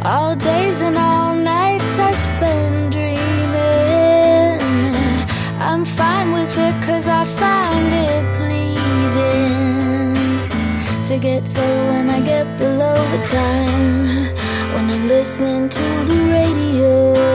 All days and all nights I spend dreaming. I'm fine with it 'cause I find it pleasing to get slow when I get below the time, when I'm listening to the radio.